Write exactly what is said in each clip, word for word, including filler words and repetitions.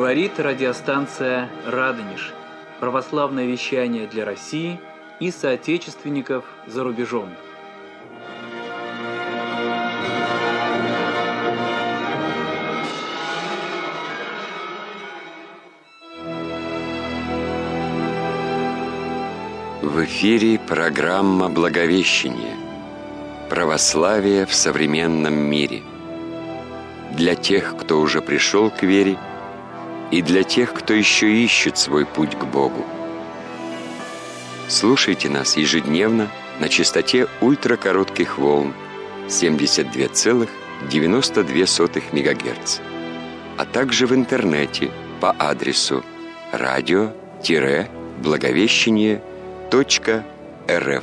Говорит радиостанция «Радонеж». Православное вещание для России и соотечественников за рубежом. В эфире программа «Благовещение. Православие в современном мире». Для тех, кто уже пришел к вере, и для тех, кто еще ищет свой путь к Богу. Слушайте нас ежедневно на частоте ультракоротких волн семьдесят два целых девяносто две сотых мегагерца, а также в интернете по адресу радио-благовещение точка рф.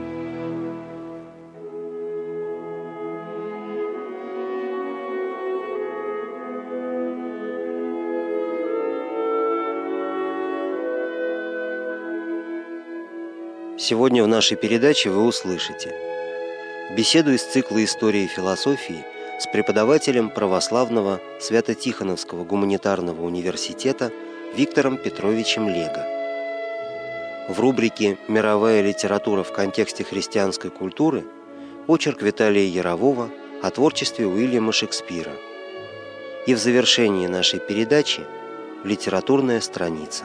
Сегодня в нашей передаче вы услышите беседу из цикла «Истории философии» с преподавателем православного Свято-Тихоновского гуманитарного университета Виктором Петровичем Лего. В рубрике «Мировая литература в контексте христианской культуры» очерк Виталия Ярового о творчестве Уильяма Шекспира. И в завершении нашей передачи литературная страница.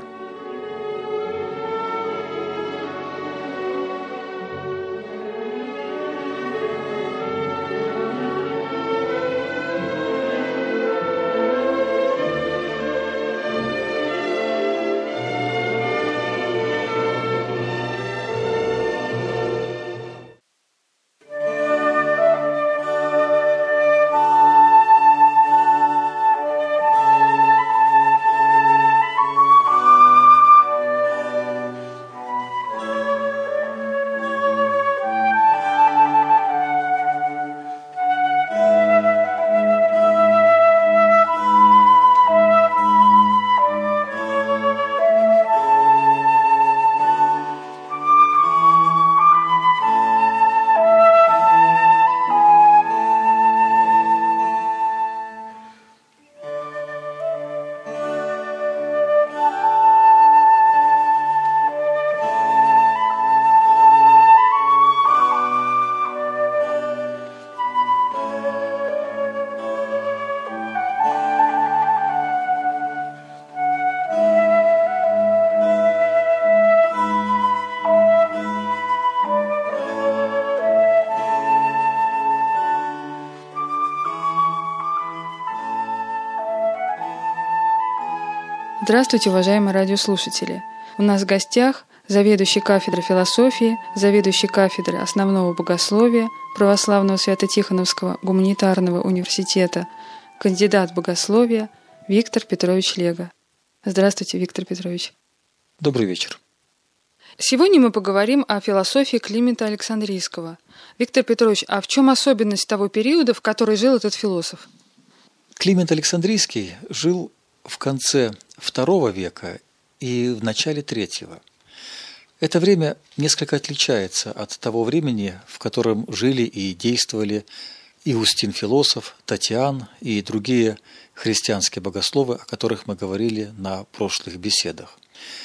Здравствуйте, уважаемые радиослушатели! У нас в гостях заведующий кафедрой философии, заведующий кафедрой основного богословия Православного Свято-Тихоновского гуманитарного университета, кандидат богословия Виктор Петрович Лего. Здравствуйте, Виктор Петрович. Добрый вечер. Сегодня мы поговорим о философии Климента Александрийского. Виктор Петрович, а в чем особенность того периода, в который жил этот философ? Климент Александрийский жил в конце второго века и в начале третьего. Это время несколько отличается от того времени, в котором жили и действовали Иустин Философ, Татьян и другие христианские богословы, о которых мы говорили на прошлых беседах.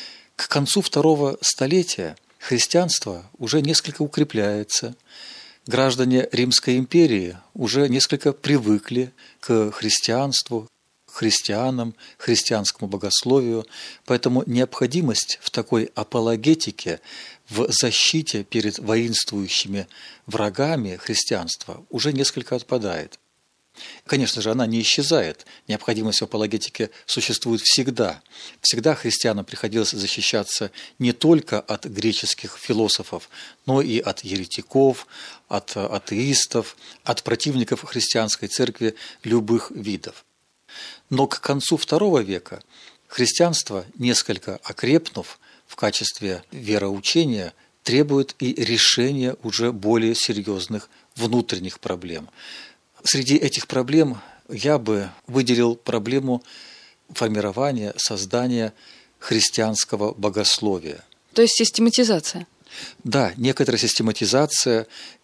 К концу второго столетия христианство уже несколько укрепляется, граждане Римской империи уже несколько привыкли к христианству, христианам, христианскому богословию, поэтому необходимость в такой апологетике, в защите перед воинствующими врагами христианства уже несколько отпадает. Конечно же, она не исчезает. Необходимость в апологетике существует всегда. Всегда христианам приходилось защищаться не только от греческих философов, но и от еретиков, от атеистов, от противников христианской церкви любых видов. Но к концу второго века христианство, несколько окрепнув в качестве вероучения, требует и решения уже более серьезных внутренних проблем. Среди этих проблем я бы выделил проблему формирования, создания христианского богословия. То есть систематизация? Да, некоторая систематизация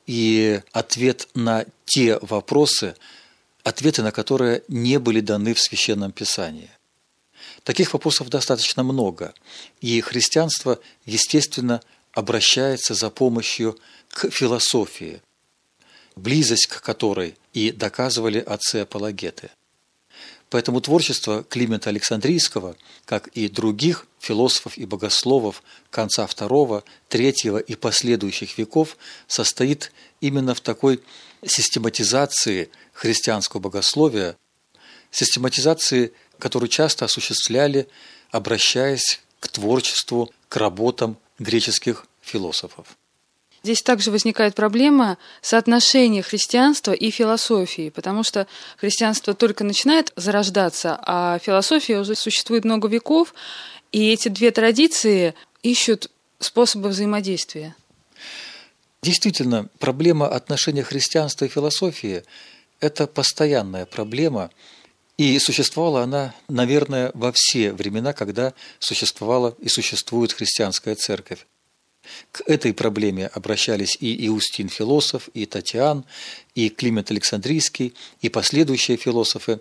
и ответ на те вопросы, ответы на которые не были даны в Священном Писании. Таких вопросов достаточно много, и христианство, естественно, обращается за помощью к философии, близость к которой и доказывали отцы-апологеты. Поэтому творчество Климента Александрийского, как и других философов и богословов конца второго, третьего и последующих веков, состоит именно в такой систематизации христианского богословия, систематизации, которую часто осуществляли, обращаясь к творчеству, к работам греческих философов. Здесь также возникает проблема соотношения христианства и философии, потому что христианство только начинает зарождаться, а философия уже существует много веков, и эти две традиции ищут способы взаимодействия. Действительно, проблема отношения христианства и философии – это постоянная проблема, и существовала она, наверное, во все времена, когда существовала и существует христианская церковь. К этой проблеме обращались и Иустин философ, и Татиан, и Климент Александрийский, и последующие философы.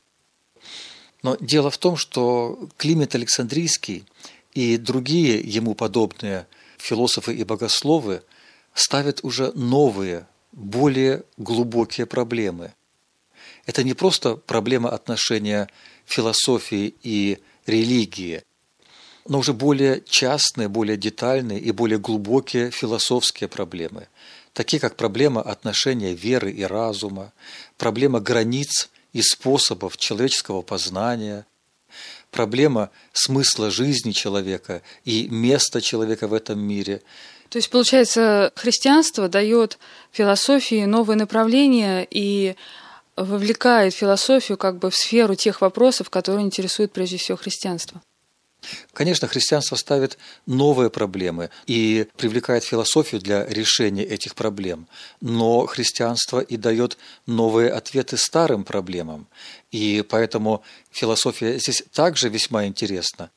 Но дело в том, что Климент Александрийский и другие ему подобные философы и богословы ставят уже новые, более глубокие проблемы. Это не просто проблема отношения философии и религии, но уже более частные, более детальные и более глубокие философские проблемы, такие как проблема отношения веры и разума, проблема границ и способов человеческого познания, проблема смысла жизни человека и места человека в этом мире. То есть, получается, христианство дает философии новое направление и вовлекает философию как бы в сферу тех вопросов, которые интересуют прежде всего христианство. Конечно, христианство ставит новые проблемы и привлекает философию для решения этих проблем, но христианство и дает новые ответы старым проблемам, и поэтому философия здесь также весьма интересна.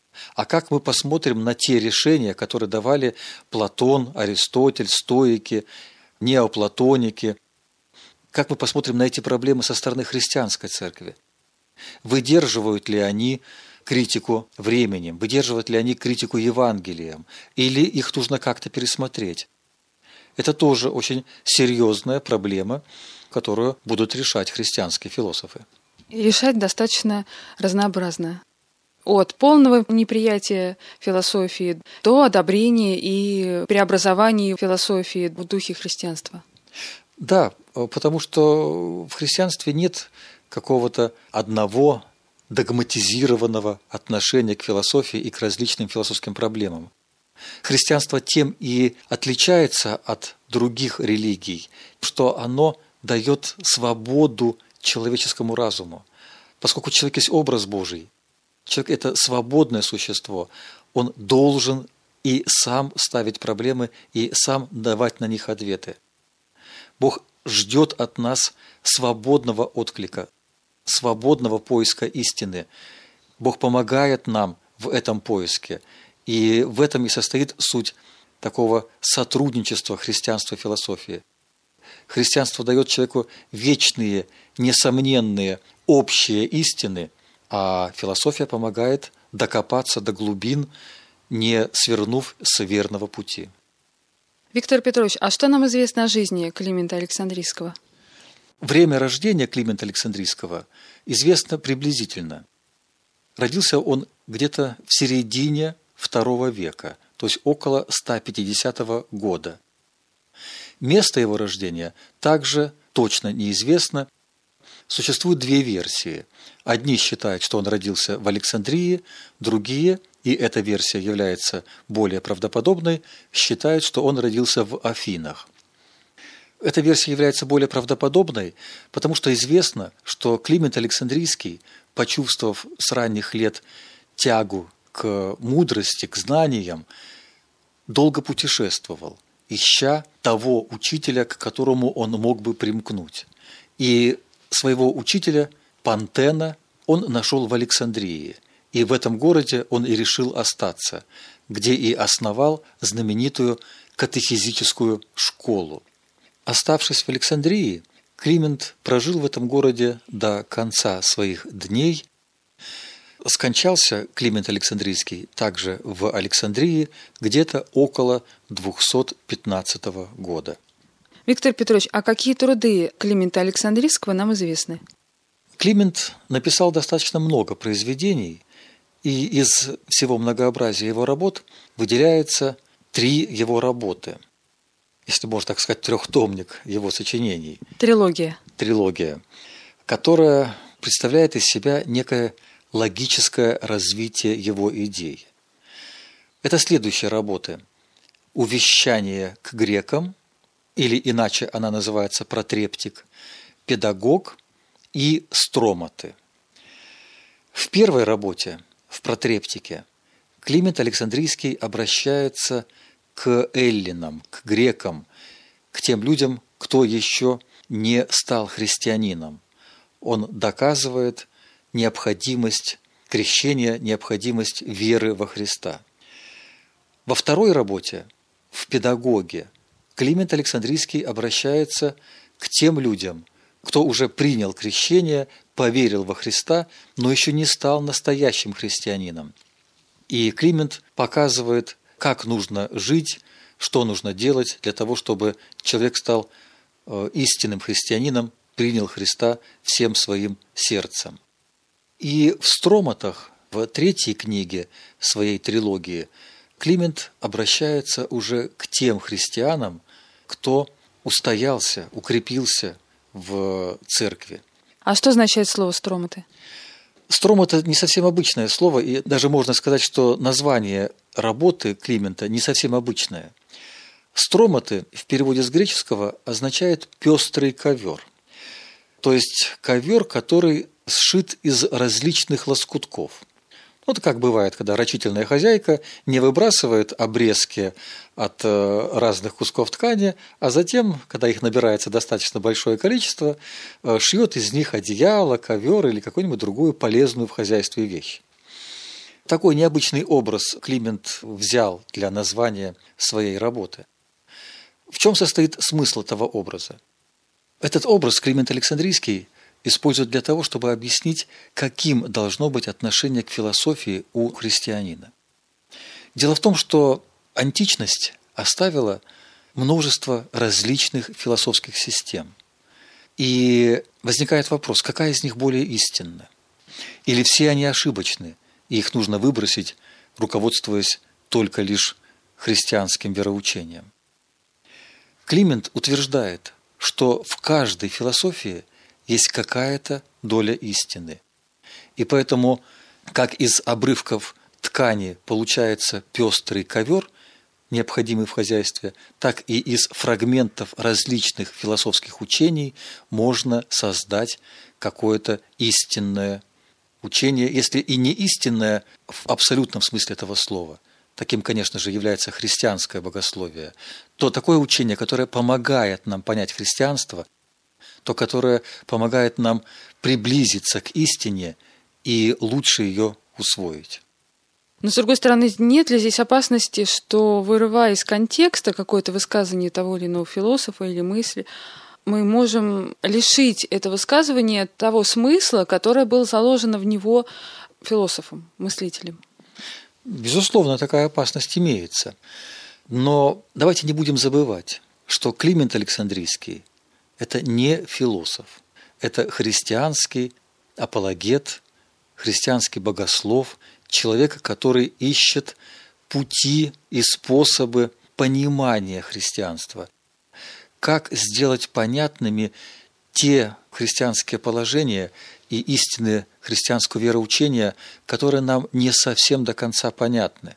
А как мы посмотрим на те решения, которые давали Платон, Аристотель, стоики, неоплатоники? Как мы посмотрим на эти проблемы со стороны христианской церкви? Выдерживают ли они критику временем, выдерживают ли они критику Евангелием, или их нужно как-то пересмотреть? Это тоже очень серьезная проблема, которую будут решать христианские философы. И решать достаточно разнообразно. От полного неприятия философии до одобрения и преобразования философии в духе христианства. Да, потому что в христианстве нет какого-то одного догматизированного отношения к философии и к различным философским проблемам. Христианство тем и отличается от других религий, что оно дает свободу человеческому разуму. Поскольку человек есть образ Божий, человек – это свободное существо, он должен и сам ставить проблемы, и сам давать на них ответы. Бог ждет от нас свободного отклика, свободного поиска истины. Бог помогает нам в этом поиске. И в этом и состоит суть такого сотрудничества христианства и философии. Христианство дает человеку вечные, несомненные, общие истины, а философия помогает докопаться до глубин, не свернув с верного пути. Виктор Петрович, а что нам известно о жизни Климента Александрийского? Время рождения Климента Александрийского известно приблизительно. Родился он где-то в середине второго века, то есть около ста пятидесятого года. Место его рождения также точно неизвестно. Существуют две версии. Одни считают, что он родился в Александрии, другие, и эта версия является более правдоподобной, считают, что он родился в Афинах. Эта версия является более правдоподобной, потому что известно, что Климент Александрийский, почувствовав с ранних лет тягу к мудрости, к знаниям, долго путешествовал, ища того учителя, к которому он мог бы примкнуть. И своего учителя Пантена он нашел в Александрии, и в этом городе он и решил остаться, где и основал знаменитую катехизическую школу. Оставшись в Александрии, Климент прожил в этом городе до конца своих дней. Скончался Климент Александрийский также в Александрии где-то около двухсот пятнадцатого года. Виктор Петрович, а какие труды Климента Александрийского нам известны? Климент написал достаточно много произведений, и из всего многообразия его работ выделяется три его работы. Если можно так сказать, трехтомник его сочинений. Трилогия. Трилогия, которая представляет из себя некое логическое развитие его идей. Это следующие работы. «Увещание к грекам», или иначе она называется «Протрептик», «Педагог» и «Строматы». В первой работе, в «Протрептике», Климент Александрийский обращается к эллинам, к грекам, к тем людям, кто еще не стал христианином. Он доказывает необходимость крещения, необходимость веры во Христа. Во второй работе, в «Педагоге», Климент Александрийский обращается к тем людям, кто уже принял крещение, поверил во Христа, но еще не стал настоящим христианином. И Климент показывает, как нужно жить, что нужно делать для того, чтобы человек стал истинным христианином, принял Христа всем своим сердцем. И в «Строматах», в третьей книге своей трилогии, Климент обращается уже к тем христианам, кто устоялся, укрепился в церкви. А что означает слово «строматы»? «Стромат» – это не совсем обычное слово, и даже можно сказать, что название работы Климента не совсем обычное. «Строматы» в переводе с греческого означает «пестрый ковер». То есть ковер, который сшит из различных лоскутков. Вот как бывает, когда рачительная хозяйка не выбрасывает обрезки от разных кусков ткани, а затем, когда их набирается достаточно большое количество, шьет из них одеяло, ковер или какую-нибудь другую полезную в хозяйстве вещь. Такой необычный образ Климент взял для названия своей работы. В чем состоит смысл этого образа? Этот образ Климент Александрийский используют для того, чтобы объяснить, каким должно быть отношение к философии у христианина. Дело в том, что античность оставила множество различных философских систем. И возникает вопрос, какая из них более истинна? Или все они ошибочны, и их нужно выбросить, руководствуясь только лишь христианским вероучением? Климент утверждает, что в каждой философии есть какая-то доля истины. И поэтому, как из обрывков ткани получается пестрый ковер, необходимый в хозяйстве, так и из фрагментов различных философских учений можно создать какое-то истинное учение, если и не истинное в абсолютном смысле этого слова. Таким, конечно же, является христианское богословие. То такое учение, которое помогает нам понять христианство, то, которое помогает нам приблизиться к истине и лучше ее усвоить. Но, с другой стороны, нет ли здесь опасности, что, вырывая из контекста какое-то высказывание того или иного философа или мысли, мы можем лишить это высказывание того смысла, которое было заложено в него философом, мыслителем? Безусловно, такая опасность имеется. Но давайте не будем забывать, что Климент Александрийский – это не философ, это христианский апологет, христианский богослов, человек, который ищет пути и способы понимания христианства. Как сделать понятными те христианские положения и истины христианского вероучения, которые нам не совсем до конца понятны.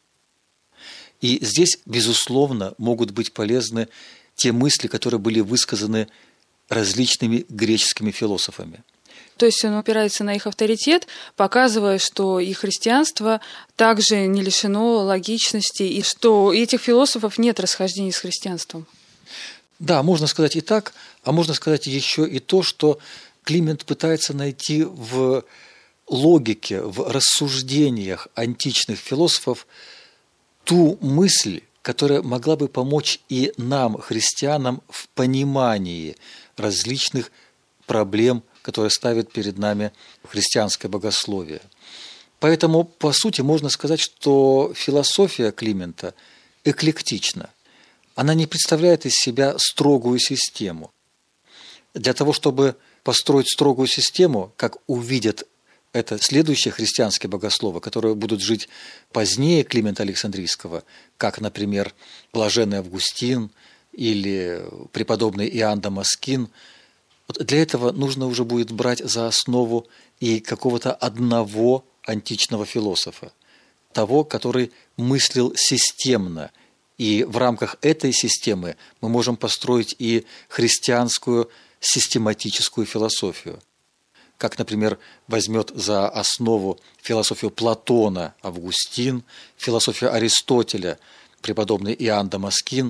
И здесь, безусловно, могут быть полезны те мысли, которые были высказаны различными греческими философами. То есть он опирается на их авторитет, показывая, что и христианство также не лишено логичности, и что у этих философов нет расхождений с христианством. Да, можно сказать и так, а можно сказать еще и то, что Климент пытается найти в логике, в рассуждениях античных философов ту мысль, которая могла бы помочь и нам, христианам, в понимании различных проблем, которые ставит перед нами христианское богословие. Поэтому, по сути, можно сказать, что философия Климента эклектична. Она не представляет из себя строгую систему. Для того, чтобы построить строгую систему, как увидят это следующие христианские богословы, которые будут жить позднее Климента Александрийского, как, например, блаженный Августин или преподобный Иоанн Дамаскин, вот для этого нужно уже будет брать за основу и какого-то одного античного философа, того, который мыслил системно. И в рамках этой системы мы можем построить и христианскую систематическую философию. Как, например, возьмет за основу философию Платона Августин, философию Аристотеля преподобный Иоанн Дамаскин.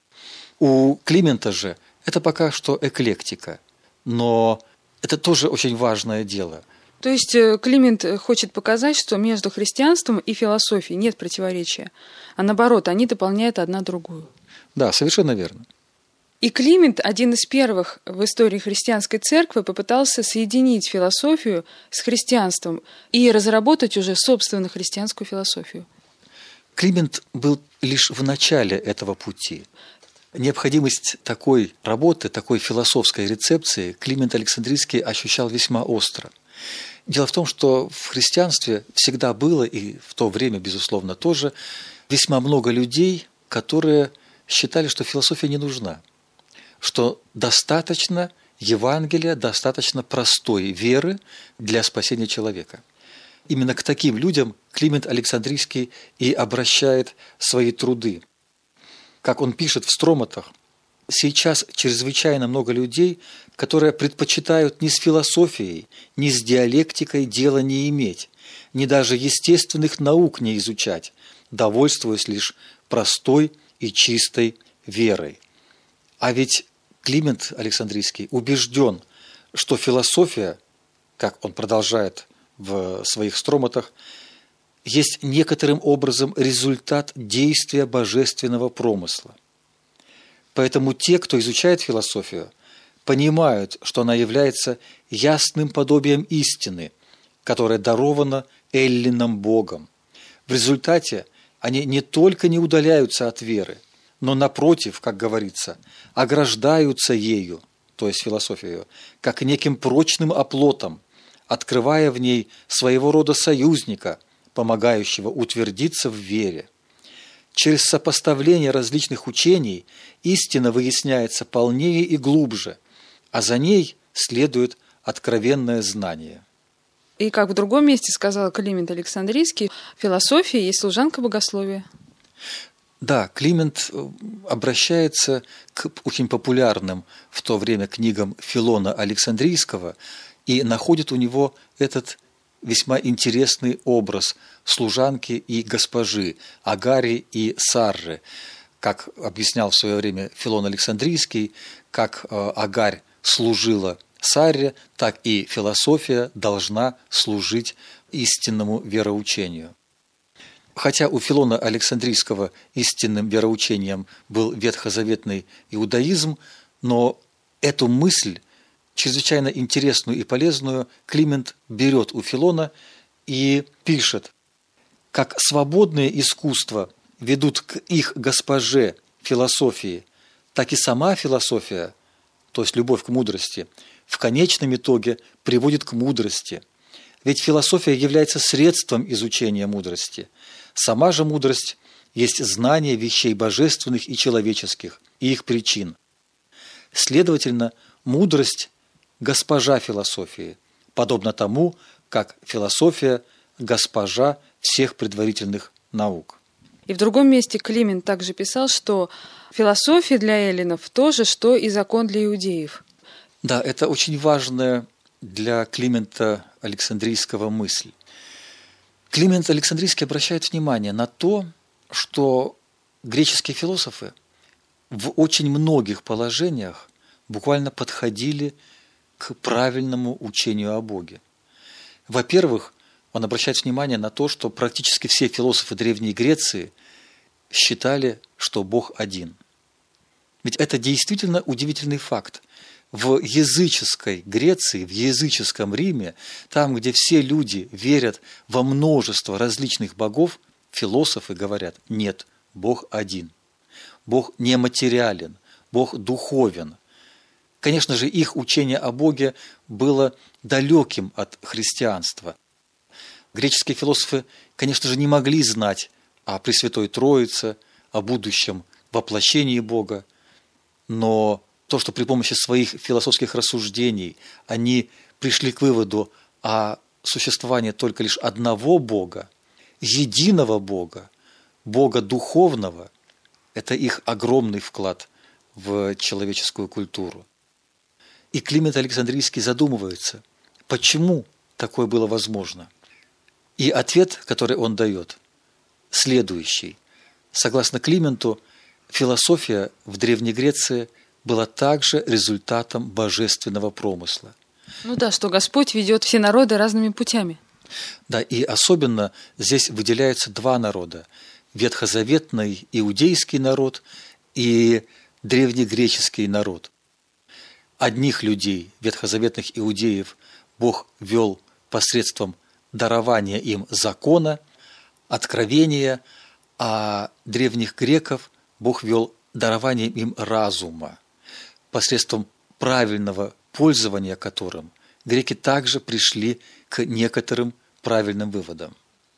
У Климента же это пока что эклектика, но это тоже очень важное дело. То есть Климент хочет показать, что между христианством и философией нет противоречия, а наоборот, они дополняют одна другую. Да, совершенно верно. И Климент, один из первых в истории христианской церкви, попытался соединить философию с христианством и разработать уже собственную христианскую философию. Климент был лишь в начале этого пути. Необходимость такой работы, такой философской рецепции Климент Александрийский ощущал весьма остро. Дело в том, что в христианстве всегда было, и в то время, безусловно, тоже, весьма много людей, которые считали, что философия не нужна, что достаточно Евангелия, достаточно простой веры для спасения человека. Именно к таким людям Климент Александрийский и обращает свои труды. Как он пишет в Строматах, сейчас чрезвычайно много людей, которые предпочитают ни с философией, ни с диалектикой дела не иметь, ни даже естественных наук не изучать, довольствуясь лишь простой и чистой верой. А ведь Климент Александрийский убежден, что философия, как он продолжает в своих Строматах, есть некоторым образом результат действия божественного промысла. Поэтому те, кто изучает философию, понимают, что она является ясным подобием истины, которая дарована Эллином Богом. В результате они не только не удаляются от веры, но, напротив, как говорится, ограждаются ею, то есть философией, как неким прочным оплотом, открывая в ней своего рода союзника, помогающего утвердиться в вере. Через сопоставление различных учений истина выясняется полнее и глубже, а за ней следует откровенное знание. И как в другом месте сказал Климент Александрийский, философия есть служанка богословия. Да, Климент обращается к очень популярным в то время книгам Филона Александрийского и находит у него этот весьма интересный образ служанки и госпожи, Агари и Сарры. Как объяснял в свое время Филон Александрийский, как Агарь служила Сарре, так и философия должна служить истинному вероучению. Хотя у Филона Александрийского истинным вероучением был ветхозаветный иудаизм, но эту мысль, чрезвычайно интересную и полезную, Климент берет у Филона и пишет: «Как свободные искусства ведут к их госпоже философии, так и сама философия, то есть любовь к мудрости, в конечном итоге приводит к мудрости. Ведь философия является средством изучения мудрости. Сама же мудрость есть знание вещей божественных и человеческих и их причин. Следовательно, мудрость – госпожа философии, подобно тому, как философия – госпожа всех предварительных наук». И в другом месте Климент также писал, что философия для эллинов то же, что и закон для иудеев. Да, это очень важная для Климента Александрийского мысль. Климент Александрийский обращает внимание на то, что греческие философы в очень многих положениях буквально подходили к правильному учению о Боге. Во-первых, он обращает внимание на то, что практически все философы Древней Греции считали, что Бог один. Ведь это действительно удивительный факт. в языческой Греции, в языческом Риме, там, где все люди верят во множество различных богов, философы говорят: нет, Бог один. Бог нематериален, Бог духовен. Конечно же, их учение о Боге было далеким от христианства. Греческие философы, конечно же, не могли знать о Пресвятой Троице, о будущем воплощении Бога, но то, что при помощи своих философских рассуждений они пришли к выводу о существовании только лишь одного Бога, единого Бога, Бога духовного, это их огромный вклад в человеческую культуру. И Климент Александрийский задумывается, почему такое было возможно. И ответ, который он дает, следующий. Согласно Клименту, философия в Древней Греции была также результатом божественного промысла. Ну да, что Господь ведет все народы разными путями. Да, и особенно здесь выделяются два народа. Ветхозаветный иудейский народ и древнегреческий народ. Одних людей, ветхозаветных иудеев, Бог вел посредством дарования им закона, откровения, а древних греков Бог вел дарованием им разума, посредством правильного пользования которым греки также пришли к некоторым правильным выводам.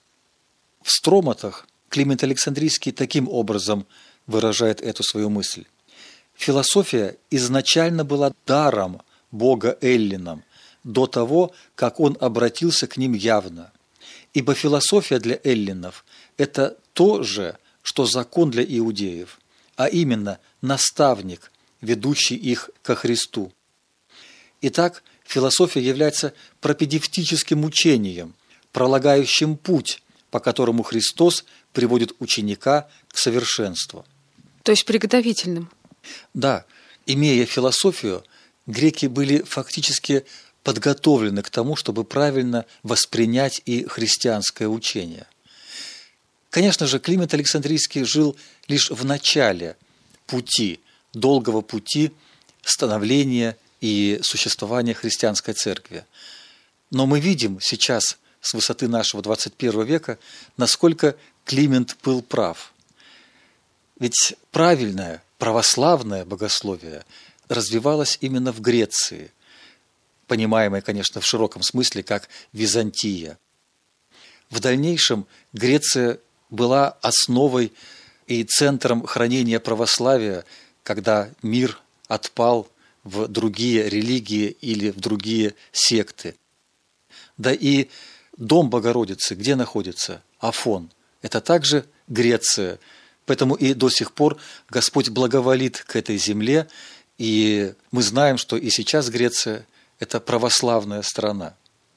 В Строматах Климент Александрийский таким образом выражает эту свою мысль. Философия изначально была даром Бога эллинам до того, как он обратился к ним явно. Ибо философия для эллинов – это то же, что закон для иудеев, а именно наставник, ведущий их ко Христу. Итак, философия является пропедевтическим учением, пролагающим путь, по которому Христос приводит ученика к совершенству. То есть приготовительным. Да, имея философию, греки были фактически подготовлены к тому, чтобы правильно воспринять и христианское учение. Конечно же, Климент Александрийский жил лишь в начале пути, долгого пути становления и существования христианской церкви. Но мы видим сейчас с высоты нашего двадцать первого века, насколько Климент был прав. Ведь правильное, православное богословие развивалось именно в Греции, понимаемое, конечно, в широком смысле, как Византия. В дальнейшем Греция была основой и центром хранения православия, когда мир отпал в другие религии или в другие секты. Да и дом Богородицы, где находится? Афон. Это также Греция. Поэтому и до сих пор Господь благоволит к этой земле, и мы знаем, что и сейчас Греция – это православная страна.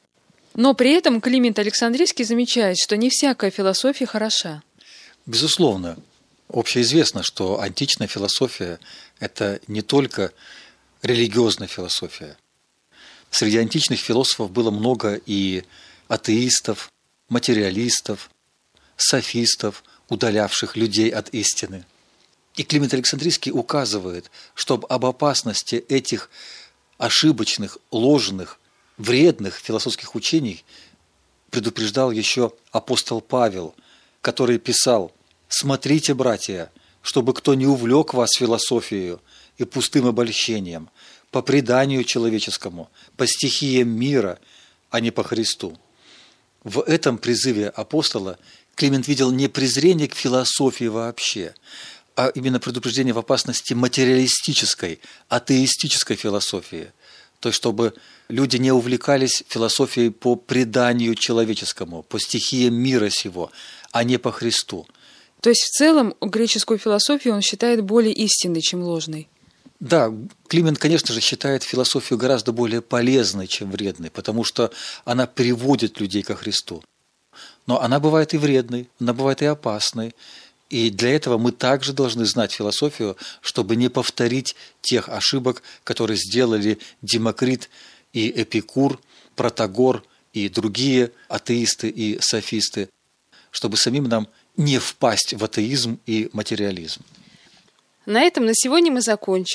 Но при этом Климент Александрийский замечает, что не всякая философия хороша. Безусловно. Общеизвестно, что античная философия – это не только религиозная философия. Среди античных философов было много и атеистов, материалистов, софистов, удалявших людей от истины. И Климент Александрийский указывает, что об опасности этих ошибочных, ложных, вредных философских учений предупреждал еще апостол Павел, который писал: «Смотрите, братья, чтобы кто не увлек вас философией и пустым обольщением, по преданию человеческому, по стихиям мира, а не по Христу». В этом призыве апостола Климент видел не презрение к философии вообще, а именно предупреждение в опасности материалистической, атеистической философии. То есть, чтобы люди не увлекались философией по преданию человеческому, по стихиям мира сего, а не по Христу. То есть, в целом, греческую философию он считает более истинной, чем ложной. Да, Климент, конечно же, считает философию гораздо более полезной, чем вредной, потому что она приводит людей ко Христу. Но она бывает и вредной, она бывает и опасной. И для этого мы также должны знать философию, чтобы не повторить тех ошибок, которые сделали Демокрит и Эпикур, Протагор и другие атеисты и софисты, чтобы самим нам не впасть в атеизм и материализм. На этом на сегодня мы закончим.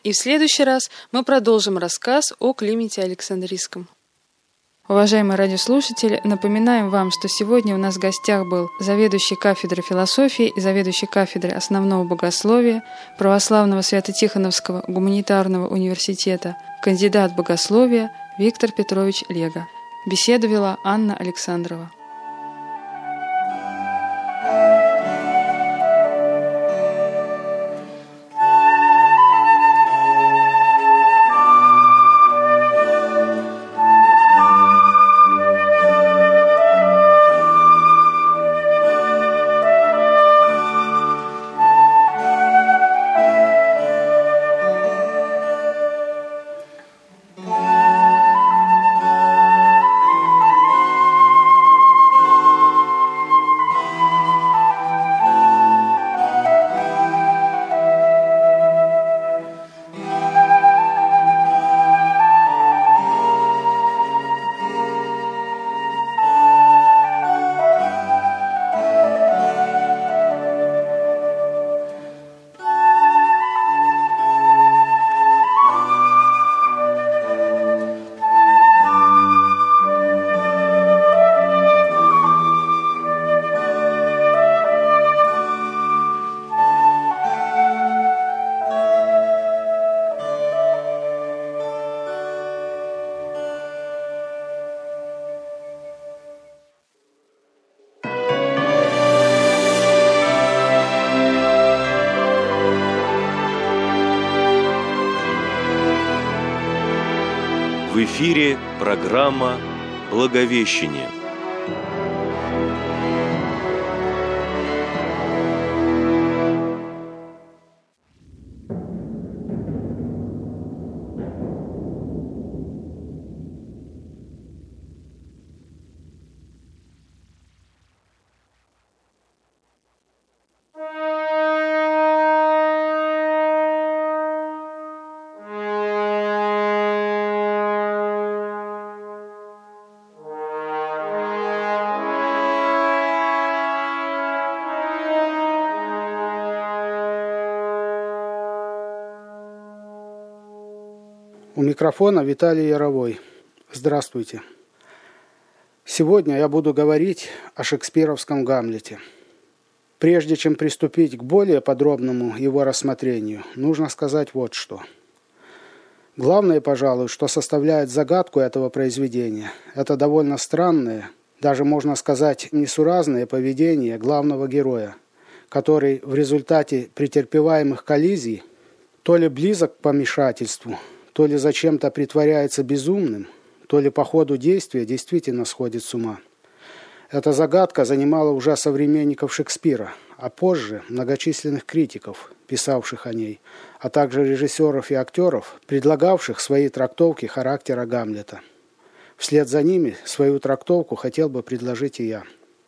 И в следующий раз мы продолжим рассказ о Клименте Александрийском. Уважаемые радиослушатели, напоминаем вам, что сегодня у нас в гостях был заведующий кафедрой философии и заведующий кафедрой основного богословия Православного Свято-Тихоновского гуманитарного университета, кандидат богословия Виктор Петрович Лего. Беседу вела Анна Александрова. В эфире программа «Благовещение». У микрофона Виталий Яровой. Здравствуйте. Сегодня я буду говорить о шекспировском Гамлете. Прежде чем приступить к более подробному его рассмотрению, нужно сказать вот что. Главное, пожалуй, что составляет загадку этого произведения, это довольно странное, даже можно сказать несуразное поведение главного героя, который в результате претерпеваемых коллизий то ли близок к помешательству, то ли зачем-то притворяется безумным, то ли по ходу действия действительно сходит с ума. Эта загадка занимала уже современников Шекспира, а позже многочисленных критиков, писавших о ней, а также режиссеров и актеров, предлагавших свои трактовки характера Гамлета. Вслед за ними свою трактовку хотел бы предложить и я.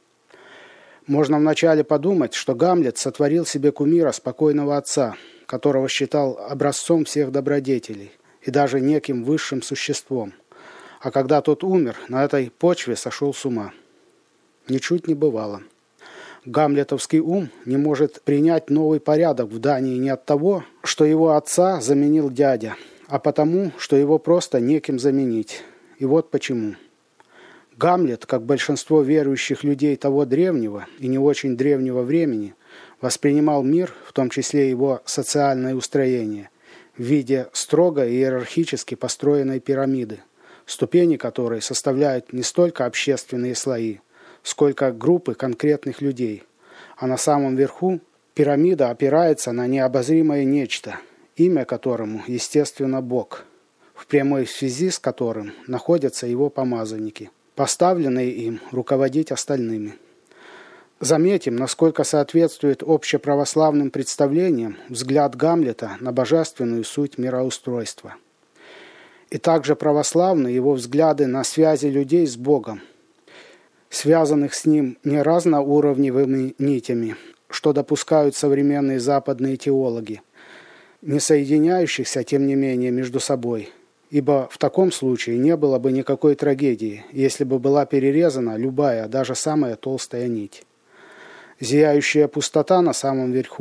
Можно вначале подумать, что Гамлет сотворил себе кумира спокойного отца, которого считал образцом всех добродетелей, и даже неким высшим существом. А когда тот умер, на этой почве сошел с ума. Ничуть не бывало. Гамлетовский ум не может принять новый порядок в Дании не от того, что его отца заменил дядя, а потому, что его просто неким заменить. И вот почему. Гамлет, как большинство верующих людей того древнего и не очень древнего времени, воспринимал мир, в том числе его социальное устроение, в виде строго иерархически построенной пирамиды, ступени которой составляют не столько общественные слои, сколько группы конкретных людей, а на самом верху пирамида опирается на необозримое нечто, имя которому, естественно, Бог, в прямой связи с которым находятся его помазанники, поставленные им руководить остальными. Заметим, насколько соответствует общеправославным представлениям взгляд Гамлета на божественную суть мироустройства. И также православны его взгляды на связи людей с Богом, связанных с ним не разноуровневыми нитями, что допускают современные западные теологи, не соединяющихся, тем не менее, между собой, ибо в таком случае не было бы никакой трагедии, если бы была перерезана любая, даже самая толстая нить. Зияющая пустота на самом верху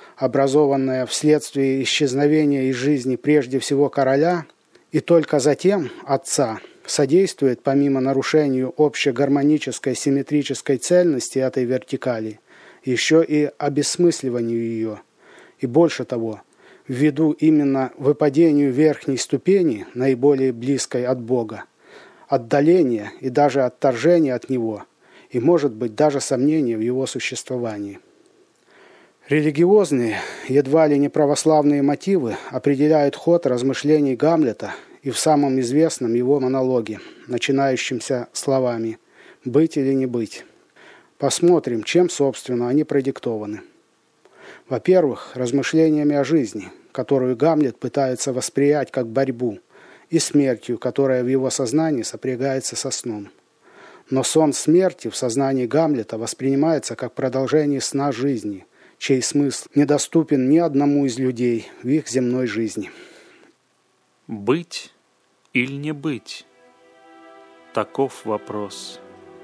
образованная вследствие исчезновения из жизни прежде всего короля и только затем отца, содействует, помимо нарушению общегармонической симметрической цельности этой вертикали, еще и обесмысливанию ее. И больше того, ввиду именно выпадению верхней ступени, наиболее близкой от Бога, отдаления и даже отторжения от Него, и, может быть, даже сомнения в Его существовании. Религиозные, едва ли не православные мотивы определяют ход размышлений Гамлета и в самом известном его монологе, начинающемся словами «быть или не быть». Посмотрим, чем, собственно, они продиктованы. Во-первых, размышлениями о жизни, которую Гамлет пытается восприять как борьбу, и смертью, которая в его сознании сопрягается со сном. Но сон смерти в сознании Гамлета воспринимается как продолжение сна жизни, чей смысл недоступен ни одному из людей в их земной жизни. Быть или не быть? Таков вопрос.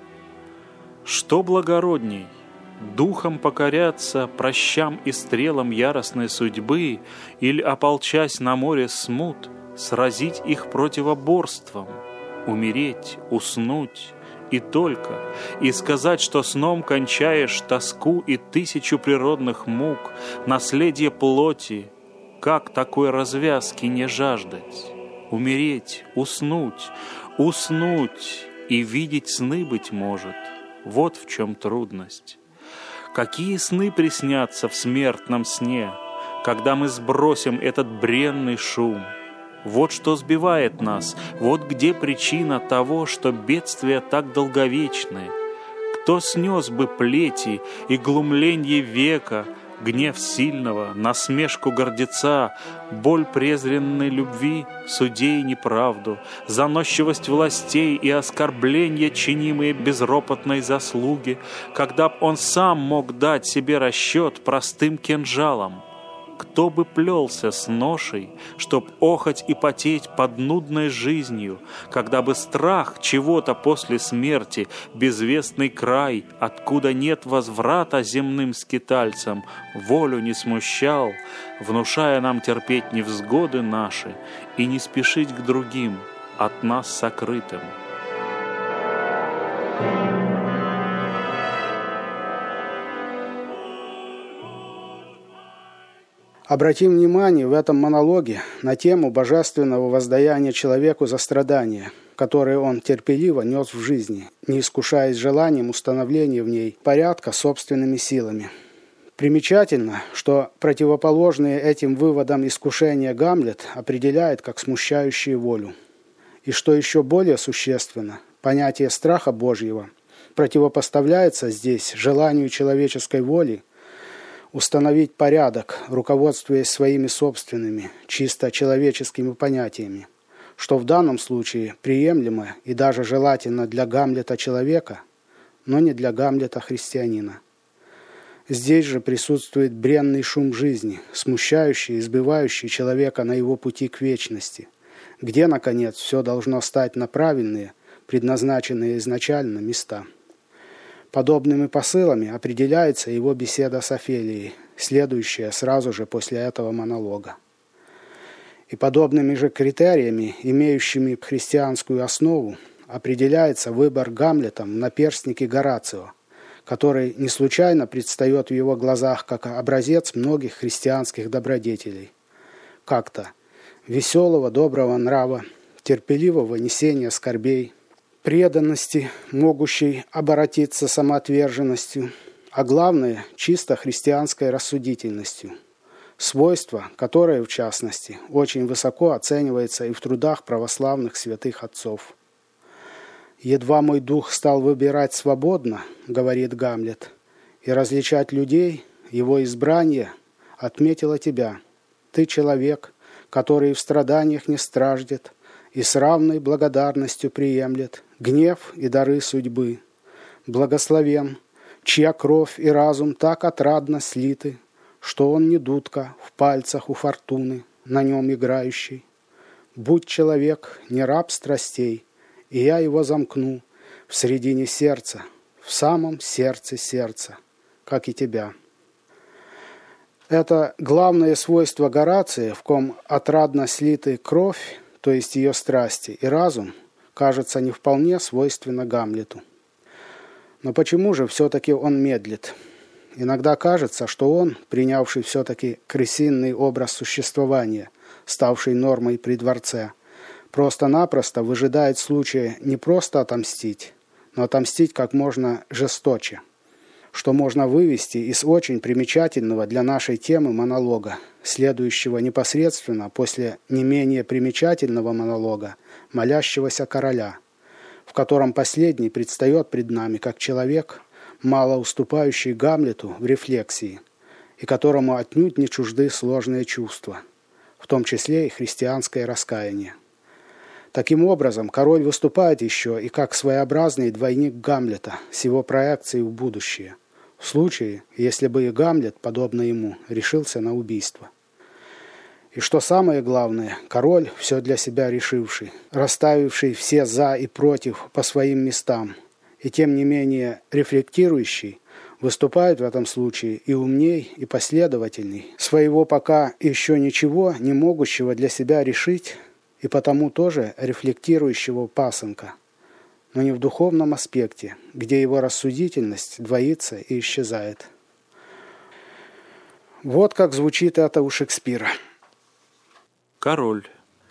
Что благородней? Духом покоряться прощам и стрелам яростной судьбы или, ополчась на море смут, сразить их противоборством, умереть, уснуть и только, и сказать, что сном кончаешь тоску и тысячу природных мук, наследие плоти, как такой развязки не жаждать? Умереть, уснуть, уснуть и видеть сны, быть может, вот в чем трудность. Какие сны приснятся в смертном сне, когда мы сбросим этот бренный шум? Вот что сбивает нас, вот где причина того, что бедствия так долговечны. Кто снес бы плети и глумленье века, гнев сильного, насмешку гордеца, боль презренной любви, судей неправду, заносчивость властей и оскорбления, чинимые безропотной заслуги, когда б он сам мог дать себе расчет простым кинжалом? Кто бы плелся с ношей, чтоб охоть и потеть под нудной жизнью, когда бы страх чего-то после смерти, безвестный край, откуда нет возврата земным скитальцам, волю не смущал, внушая нам терпеть невзгоды наши и не спешить к другим, от нас сокрытым. Обратим внимание в этом монологе на тему божественного воздаяния человеку за страдания, которые он терпеливо нес в жизни, не искушаясь желанием установления в ней порядка собственными силами. Примечательно, что противоположные этим выводам искушения Гамлет определяет как смущающие волю. И что еще более существенно, понятие страха Божьего противопоставляется здесь желанию человеческой воли установить порядок, руководствуясь своими собственными, чисто человеческими понятиями, что в данном случае приемлемо и даже желательно для Гамлета человека, но не для Гамлета христианина. Здесь же присутствует бренный шум жизни, смущающий и сбивающий человека на его пути к вечности, где, наконец, все должно стать на правильные, предназначенные изначально места. Подобными посылами определяется его беседа с Офелией, следующая сразу же после этого монолога. И подобными же критериями, имеющими христианскую основу, определяется выбор Гамлетом в наперстнике Горацио, который не случайно предстает в его глазах как образец многих христианских добродетелей. Как-то веселого, доброго нрава, терпеливого несения скорбей, преданности, могущей оборотиться самоотверженностью, а главное, чисто христианской рассудительностью. Свойство, которое, в частности, очень высоко оценивается и в трудах православных святых отцов. «Едва мой дух стал выбирать свободно, — говорит Гамлет, — и различать людей, его избрание отметило тебя. Ты человек, который в страданиях не страждет и с равной благодарностью приемлет гнев и дары судьбы. Благословен, чья кровь и разум так отрадно слиты, что он не дудка в пальцах у фортуны, на нем играющий. Будь человек, не раб страстей, и я его замкну в середине сердца, в самом сердце сердца, как и тебя». Это главное свойство Горация, в ком отрадно слиты кровь, то есть ее страсти, и разум, кажется, не вполне свойственно Гамлету. Но почему же все-таки он медлит? Иногда кажется, что он, принявший все-таки крысиный образ существования, ставший нормой при дворце, просто-напросто выжидает случая не просто отомстить, но отомстить как можно жесточе, что можно вывести из очень примечательного для нашей темы монолога, следующего непосредственно после не менее примечательного монолога молящегося короля, в котором последний предстает пред нами как человек, мало уступающий Гамлету в рефлексии, и которому отнюдь не чужды сложные чувства, в том числе и христианское раскаяние. Таким образом, король выступает еще и как своеобразный двойник Гамлета с его проекцией в будущее, в случае, если бы и Гамлет, подобно ему, решился на убийство. И что самое главное, король, все для себя решивший, расставивший все «за» и «против» по своим местам, и тем не менее рефлектирующий, выступает в этом случае и умней, и последовательней, своего пока еще ничего не могущего для себя решить, и потому тоже рефлектирующего пасынка, но не в духовном аспекте, где его рассудительность двоится и исчезает. Вот как звучит это у Шекспира. Король.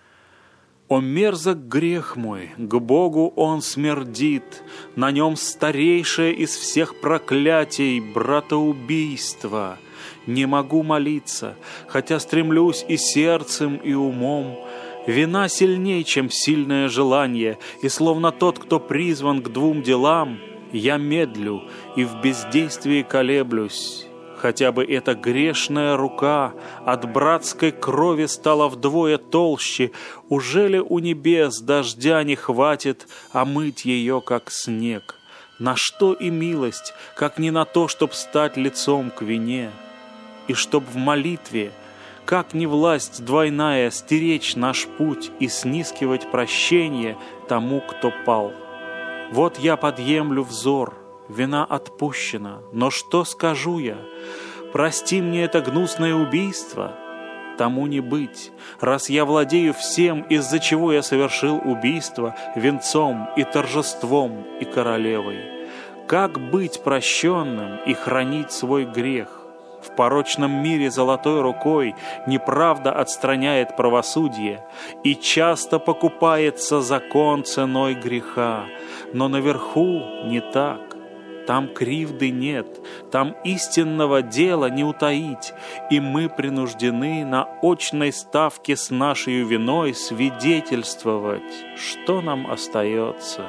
«О мерзок грех мой, к Богу он смердит, на нем старейшее из всех проклятий братоубийство. Не могу молиться, хотя стремлюсь и сердцем, и умом. Вина сильней, чем сильное желание, и словно тот, кто призван к двум делам, я медлю и в бездействии колеблюсь. Хотя бы эта грешная рука от братской крови стала вдвое толще, ужели у небес дождя не хватит омыть ее, как снег? На что и милость, как не на то, чтоб стать лицом к вине? И чтоб в молитве, как не власть двойная, стеречь наш путь и снискивать прощение тому, кто пал? Вот я подъемлю взор, вина отпущена, но что скажу я? Прости мне это гнусное убийство? Тому не быть, раз я владею всем, из-за чего я совершил убийство, венцом и торжеством и королевой. Как быть прощенным и хранить свой грех? В порочном мире золотой рукой неправда отстраняет правосудие, и часто покупается закон ценой греха. Но наверху не так. Там кривды нет, там истинного дела не утаить, и мы принуждены на очной ставке с нашей виной свидетельствовать. Что нам остается?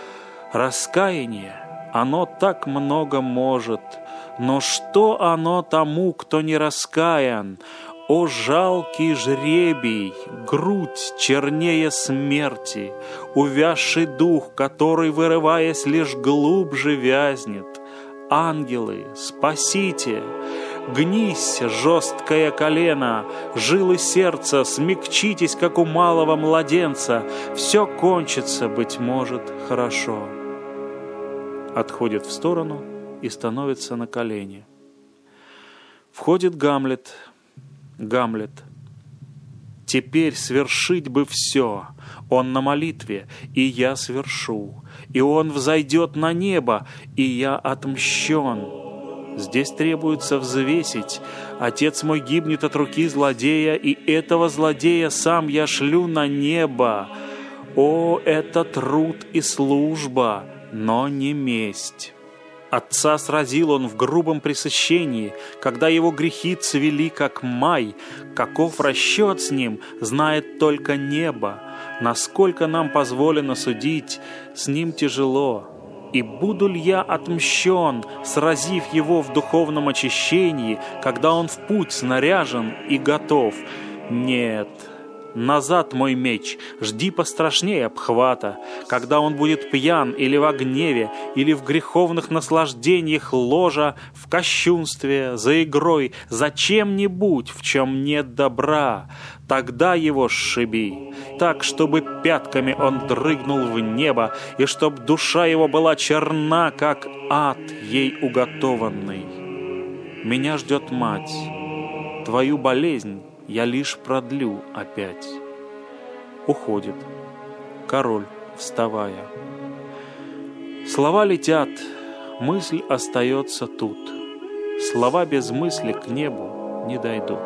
Раскаяние, оно так много может, но что оно тому, кто не раскаян? О, жалкий жребий, грудь чернее смерти, увязший дух, который, вырываясь, лишь глубже вязнет. Ангелы, спасите! Гнись, жесткое колено, жилы сердца, смягчитесь, как у малого младенца. Все кончится, быть может, хорошо. Отходит в сторону и становится на колени. Входит Гамлет. Гамлет. Теперь свершить бы все. Он на молитве, и я свершу. И он взойдет на небо, и я отмщен. Здесь требуется взвесить. Отец мой гибнет от руки злодея, и этого злодея сам я шлю на небо. О, это труд и служба, но не месть. Отца сразил он в грубом пресыщении, когда его грехи цвели, как май. Каков расчет с ним, знает только небо. Насколько нам позволено судить, с ним тяжело. И буду ли я отмщен, сразив его в духовном очищении, когда он в путь снаряжен и готов? Нет. Назад мой меч, жди пострашнее обхвата, когда он будет пьян или во гневе, или в греховных наслаждениях ложа, в кощунстве, за игрой, за чем-нибудь, в чем нет добра. Тогда его сшиби, так, чтобы пятками он дрыгнул в небо, и чтоб душа его была черна, как ад ей уготованный. Меня ждет мать. твою болезнь я лишь продлю опять. Уходит король, вставая. Слова летят, мысль остается тут. Слова без мысли к небу не дойдут.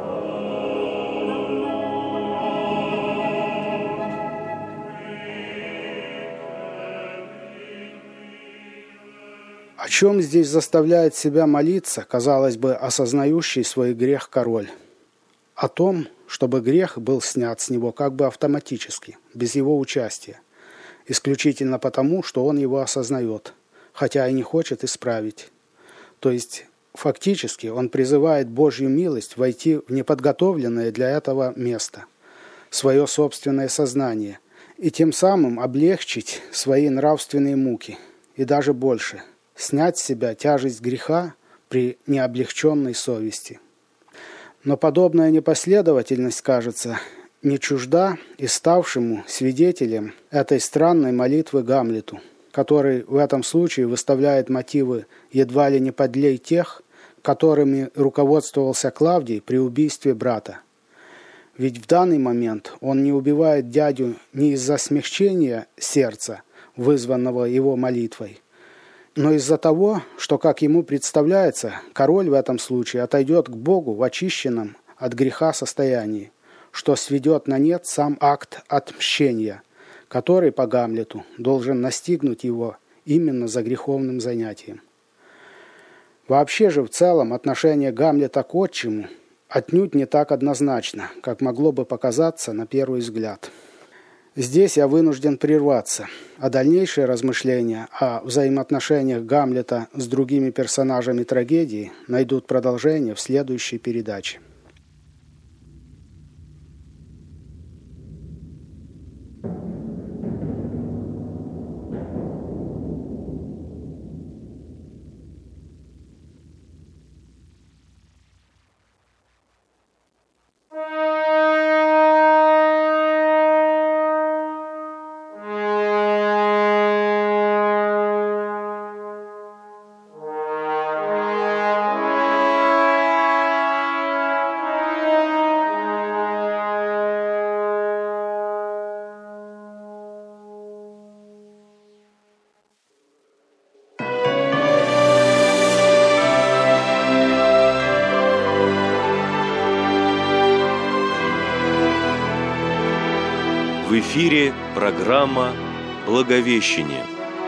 О чем здесь заставляет себя молиться, казалось бы, осознающий свой грех король? О том, чтобы грех был снят с него как бы автоматически, без его участия, исключительно потому, что он его осознает, хотя и не хочет исправить. То есть, фактически, он призывает Божью милость войти в неподготовленное для этого место, свое собственное сознание, и тем самым облегчить свои нравственные муки, и даже больше – снять с себя тяжесть греха при необлегченной совести. Но подобная непоследовательность, кажется, не чужда и ставшему свидетелем этой странной молитвы Гамлету, который в этом случае выставляет мотивы едва ли не подлей тех, которыми руководствовался Клавдий при убийстве брата. Ведь в данный момент он не убивает дядю не из-за смягчения сердца, вызванного его молитвой, но из-за того, что, как ему представляется, король в этом случае отойдет к Богу в очищенном от греха состоянии, что сведет на нет сам акт отмщения, который по Гамлету должен настигнуть его именно за греховным занятием. Вообще же в целом отношение Гамлета к отчиму отнюдь не так однозначно, как могло бы показаться на первый взгляд. Здесь я вынужден прерваться, а дальнейшие размышления о взаимоотношениях Гамлета с другими персонажами трагедии найдут продолжение в следующей передаче. В эфире программа «Благовещение».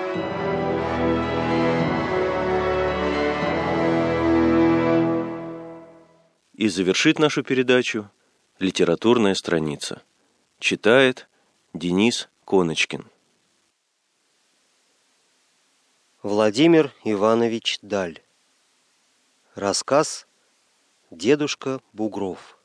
И завершит нашу передачу литературная страница. Читает Денис Коночкин. Владимир Иванович Даль. Рассказ «Дедушка Бугров».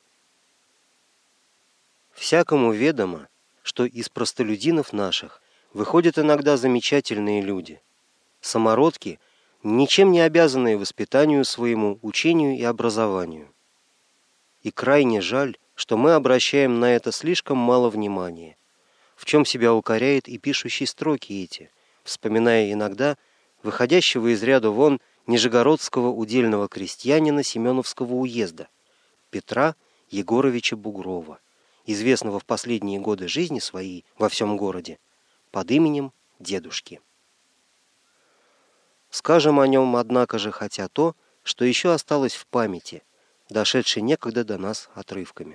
Всякому ведомо, что из простолюдинов наших выходят иногда замечательные люди, самородки, ничем не обязанные воспитанию своему, учению и образованию. И крайне жаль, что мы обращаем на это слишком мало внимания, в чем себя укоряет и пишущий строки эти, вспоминая иногда выходящего из ряда вон нижегородского удельного крестьянина Семеновского уезда Петра Егоровича Бугрова, известного в последние годы жизни своей во всем городе под именем Дедушки. Скажем о нем, однако же, хотя то, что еще осталось в памяти, дошедшей некогда до нас отрывками.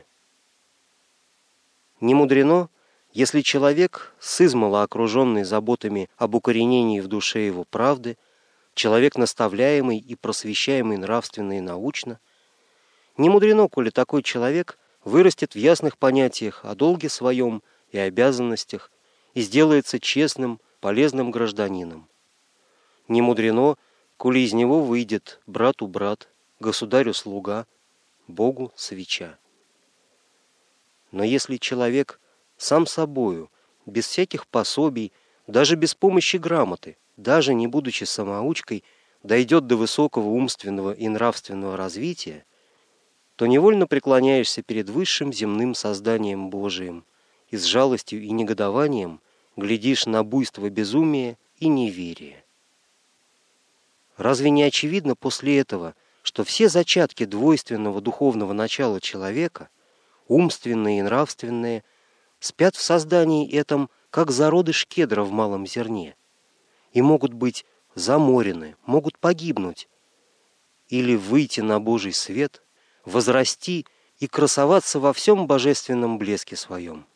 Не мудрено, если человек, сызмала окруженный заботами об укоренении в душе его правды, человек наставляемый и просвещаемый нравственно и научно, не мудрено, коли такой человек вырастет в ясных понятиях о долге своем и обязанностях и сделается честным, полезным гражданином. Не мудрено, коли из него выйдет брату брат, государю слуга, Богу свеча. Но если человек сам собою, без всяких пособий, даже без помощи грамоты, даже не будучи самоучкой, дойдет до высокого умственного и нравственного развития, то невольно преклоняешься перед высшим земным созданием Божиим и с жалостью и негодованием глядишь на буйство безумия и неверия. Разве не очевидно после этого, что все зачатки двойственного духовного начала человека, умственные и нравственные, спят в создании этом, как зародыш кедра в малом зерне, и могут быть заморены, могут погибнуть, или выйти на Божий свет, возрасти и красоваться во всем божественном блеске своем.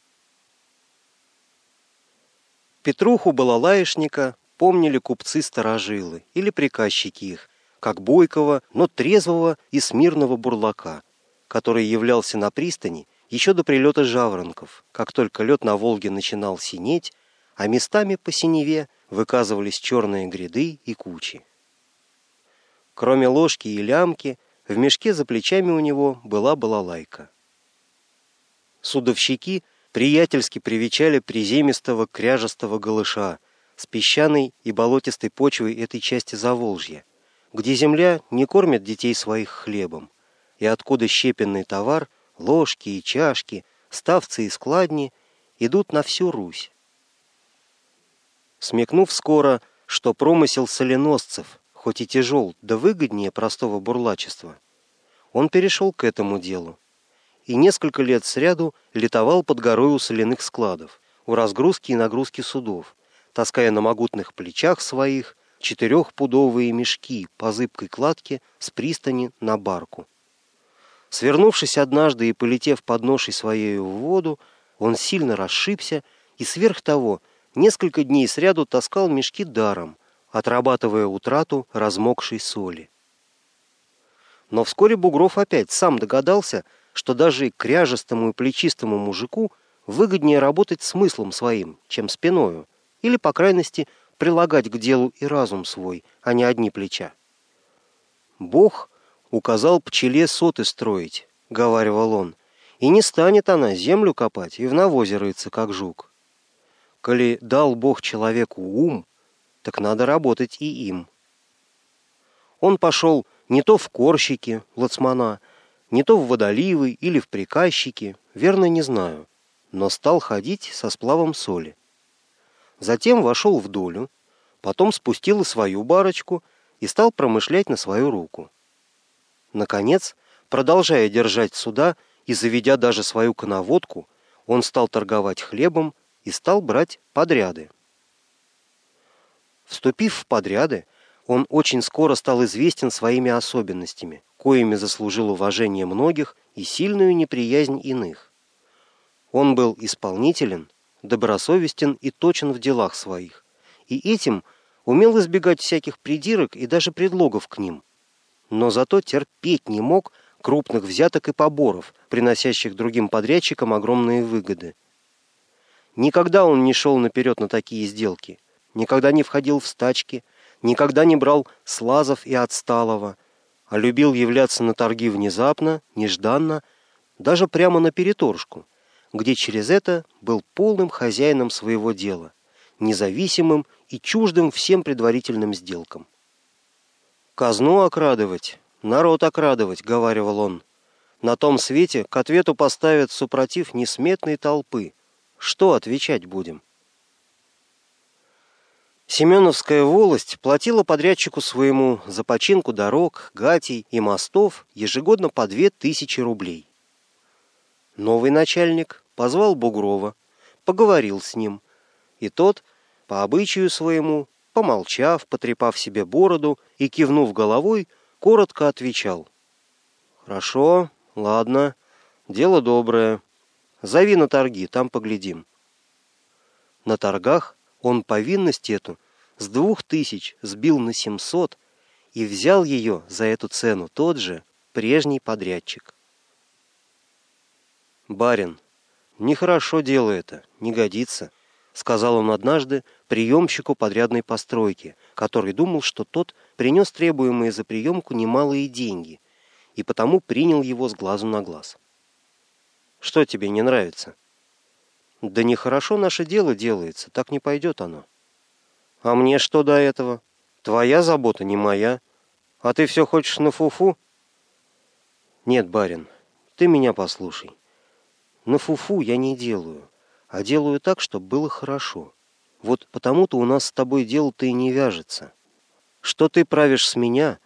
Петруху Балалаишника помнили купцы-старожилы или приказчики их, как бойкого, но трезвого и смирного бурлака, который являлся на пристани еще до прилета жаворонков, как только лед на Волге начинал синеть, а местами по синеве выказывались черные гряды и кучи. Кроме ложки и лямки, в мешке за плечами у него была балалайка. Судовщики приятельски привечали приземистого кряжестого голыша с песчаной и болотистой почвой этой части Заволжья, где земля не кормит детей своих хлебом, и откуда щепенный товар, ложки и чашки, ставцы и складни идут на всю Русь. Смекнув скоро, что промысел соленосцев, хоть и тяжел, да выгоднее простого бурлачества, он перешел к этому делу и несколько лет сряду летовал под горой у соляных складов, у разгрузки и нагрузки судов, таская на могутных плечах своих четырехпудовые мешки по зыбкой кладке с пристани на барку. Свернувшись однажды и полетев под ношей своей в воду, он сильно расшибся и сверх того несколько дней сряду таскал мешки даром, отрабатывая утрату размокшей соли. Но вскоре Бугров опять сам догадался, что даже и кряжестому и плечистому мужику выгоднее работать смыслом своим, чем спиною, или, по крайности, прилагать к делу и разум свой, а не одни плеча. «Бог указал пчеле соты строить», — говаривал он, «и не станет она землю копать и в навозе рыться, как жук. Коли дал Бог человеку ум, так надо работать и им». Он пошел не то в корщики, лацмана, не то в водоливы или в приказчики, верно не знаю, но стал ходить со сплавом соли. Затем вошел в долю, потом спустил и свою барочку и стал промышлять на свою руку. Наконец, продолжая держать суда и заведя даже свою коноводку, он стал торговать хлебом и стал брать подряды. Вступив в подряды, он очень скоро стал известен своими особенностями, коими заслужил уважение многих и сильную неприязнь иных. Он был исполнителен, добросовестен и точен в делах своих, и этим умел избегать всяких придирок и даже предлогов к ним, но зато терпеть не мог крупных взяток и поборов, приносящих другим подрядчикам огромные выгоды. Никогда он не шел наперед на такие сделки, никогда не входил в стачки, никогда не брал слазов и отсталого, а любил являться на торги внезапно, нежданно, даже прямо на переторжку, где через это был полным хозяином своего дела, независимым и чуждым всем предварительным сделкам. «Казну окрадывать, народ окрадывать», — говаривал он. «На том свете к ответу поставят супротив несметной толпы. Что отвечать будем?» Семеновская волость платила подрядчику своему за починку дорог, гатей и мостов ежегодно по две тысячи рублей. Новый начальник позвал Бугрова, поговорил с ним, и тот, по обычаю своему, помолчав, потрепав себе бороду и кивнув головой, коротко отвечал: «Хорошо, ладно, дело доброе. Зови на торги, там поглядим». На торгах он повинность эту с двух тысяч сбил на семьсот и взял ее за эту цену тот же прежний подрядчик. «Барин, нехорошо дело это, не годится», — сказал он однажды приемщику подрядной постройки, который думал, что тот принес требуемые за приемку немалые деньги, и потому принял его с глазу на глаз. «Что тебе не нравится?» «Да нехорошо наше дело делается, так не пойдет оно». «А мне что до этого? Твоя забота, не моя. А ты все хочешь на фуфу?» «Нет, барин, ты меня послушай. На фуфу я не делаю, а делаю так, чтобы было хорошо. Вот потому-то у нас с тобой дело-то и не вяжется. Что ты правишь с меня,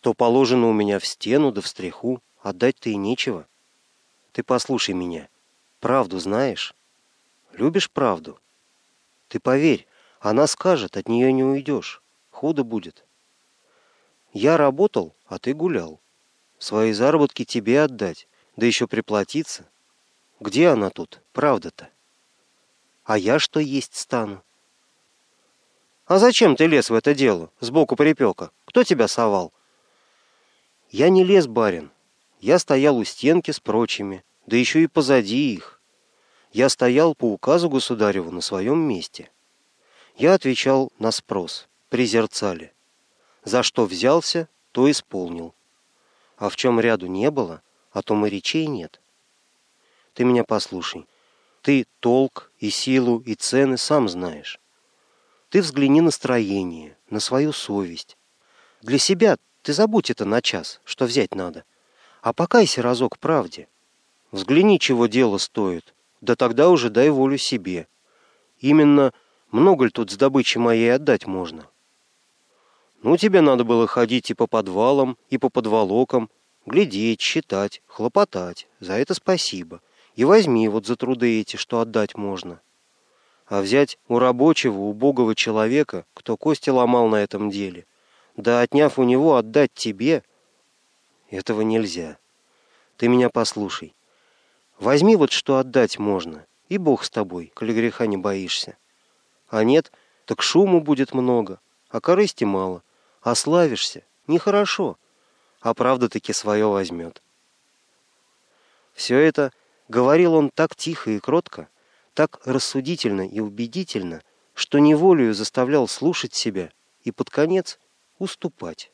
Что положено у меня в стену да в стриху, отдать-то и нечего. Ты послушай меня. Правду знаешь? Любишь правду? Ты поверь, она скажет, от нее не уйдешь. Худо будет. Я работал, а ты гулял. Свои заработки тебе отдать, да еще приплатиться. Где она тут, правда-то? А я что есть стану? А зачем ты лез в это дело, сбоку припека? Кто тебя совал? Я не лез, барин. Я стоял у стенки с прочими, да еще и позади их. Я стоял по указу государеву на своем месте. Я отвечал на спрос, при зерцале. За что взялся, то исполнил. А в чем ряду не было, о том и речей нет. Ты меня послушай. Ты толк и силу и цены сам знаешь. Ты взгляни на строение, на свою совесть. Для себя ты забудь это на час, что взять надо. А покайся разок правде. Взгляни, чего дело стоит, да тогда уже дай волю себе. Именно много ли тут с добычей моей отдать можно? Ну, тебе надо было ходить и по подвалам, и по подволокам, глядеть, считать, хлопотать. За это спасибо. И возьми вот за труды эти, что отдать можно. А взять у рабочего, убогого человека, кто кости ломал на этом деле, да отняв у него отдать тебе, этого нельзя. Ты меня послушай. Возьми вот что отдать можно, и Бог с тобой, коли греха не боишься. А нет, так шуму будет много, а корысти мало. А славишься — нехорошо, а правда-таки свое возьмет. Все это говорил он так тихо и кротко, так рассудительно и убедительно, что неволею заставлял слушать себя и под конец уступать.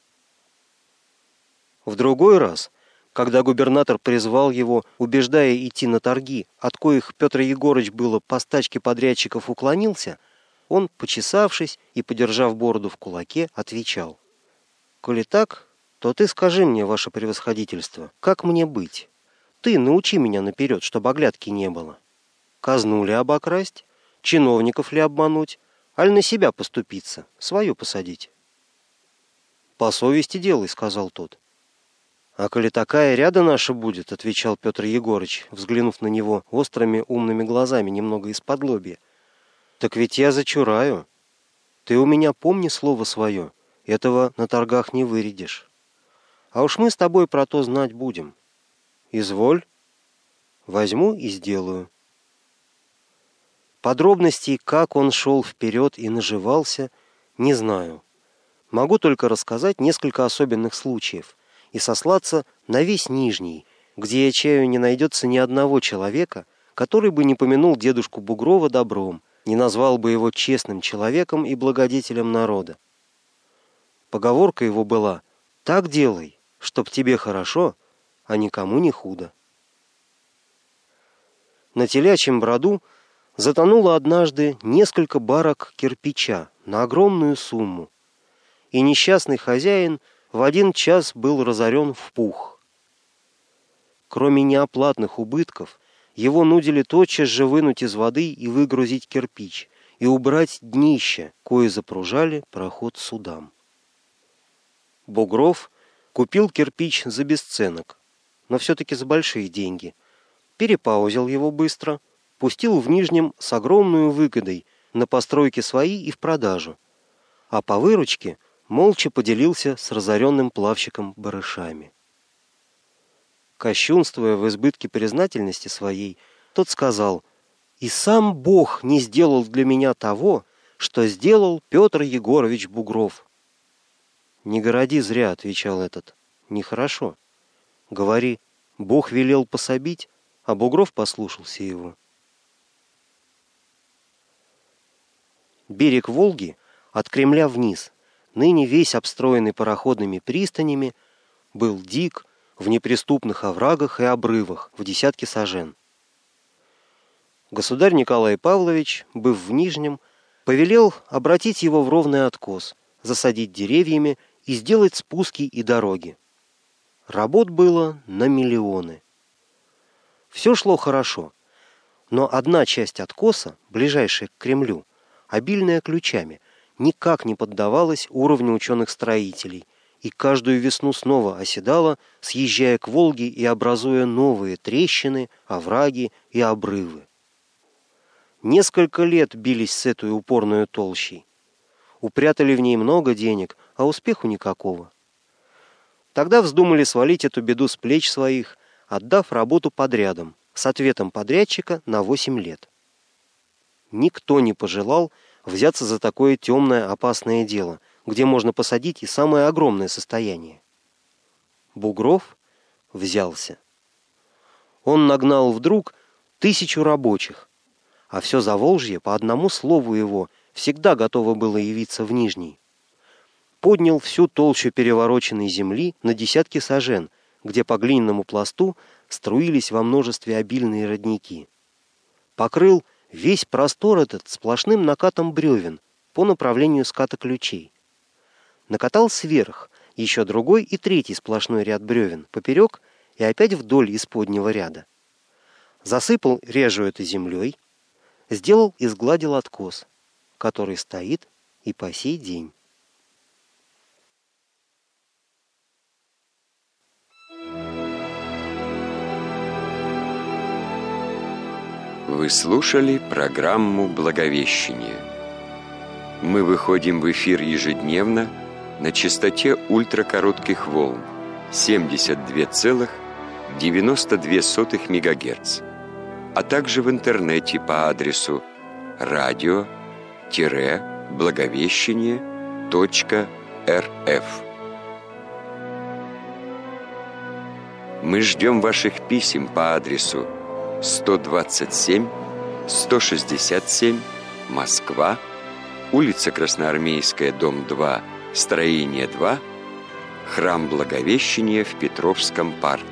В другой раз, когда губернатор призвал его, убеждая идти на торги, от коих Петр Егорыч было по стачке подрядчиков уклонился, он, почесавшись и подержав бороду в кулаке, отвечал: «Коли так, то ты скажи мне, ваше превосходительство, как мне быть? Ты научи меня наперед, чтобы оглядки не было. Казну ли обокрасть, чиновников ли обмануть, аль на себя поступиться, свою посадить?» «По совести делай», — сказал тот. «А коли такая ряда наша будет», — отвечал Петр Егорыч, взглянув на него острыми умными глазами немного из-под лобья, «так ведь я зачураю. Ты у меня помни слово свое, этого на торгах не вырядишь. А уж мы с тобой про то знать будем. Изволь, возьму и сделаю». Подробностей, как он шел вперед и наживался, не знаю. Могу только рассказать несколько особенных случаев и сослаться на весь Нижний, где, я чаю, не найдется ни одного человека, который бы не помянул дедушку Бугрова добром, не назвал бы его честным человеком и благодетелем народа. Поговорка его была: «Так делай, чтоб тебе хорошо, а никому не худо». На телячьем броду затонуло однажды несколько барок кирпича на огромную сумму, и несчастный хозяин в один час был разорен в пух. Кроме неоплатных убытков, его нудили тотчас же вынуть из воды и выгрузить кирпич, и убрать днище, кое запружали проход судам. Бугров купил кирпич за бесценок, но все-таки за большие деньги, перепаузил его быстро, пустил в Нижнем с огромной выгодой на постройки свои и в продажу, а по выручке молча поделился с разоренным плавщиком барышами. Кощунствуя в избытке признательности своей, тот сказал: «И сам Бог не сделал для меня того, что сделал Петр Егорович Бугров». «Не городи зря», — отвечал этот, — «нехорошо. Говори, Бог велел пособить, а Бугров послушался его». Берег Волги от Кремля вниз, ныне весь обстроенный пароходными пристанями, был дик, в неприступных оврагах и обрывах в десятки сажен. Государь Николай Павлович, быв в Нижнем, повелел обратить его в ровный откос, засадить деревьями и сделать спуски и дороги. Работ было на миллионы. Все шло хорошо, но одна часть откоса, ближайшая к Кремлю, обильная ключами, никак не поддавалась уровню ученых-строителей и каждую весну снова оседала, съезжая к Волге и образуя новые трещины, овраги и обрывы. Несколько лет бились с этой упорной толщей. Упрятали в ней много денег, а успеху никакого. Тогда вздумали свалить эту беду с плеч своих, отдав работу подрядам, с ответом подрядчика на восемь лет. Никто не пожелал взяться за такое темное, опасное дело, где можно посадить и самое огромное состояние. Бугров взялся. Он нагнал вдруг тысячу рабочих, а все Заволжье по одному слову его всегда готово было явиться в Нижний. Поднял всю толщу перевороченной земли на десятки сажен, где по глиняному пласту струились во множестве обильные родники. Покрыл весь простор этот сплошным накатом бревен по направлению ската ключей. Накатал сверх еще другой и третий сплошной ряд бревен поперек и опять вдоль исподнего ряда. Засыпал режу это землей, сделал и сгладил откос, который стоит и по сей день. Вы слушали программу «Благовещение». Мы выходим в эфир ежедневно на частоте ультракоротких волн семьдесят два целых девяносто две сотых мегагерц, а также в интернете по адресу радио благовещение точка эр эф. Мы ждем ваших писем по адресу сто двадцать семь сто шестьдесят семь, Москва, улица Красноармейская, дом два, строение два, храм Благовещения в Петровском парке.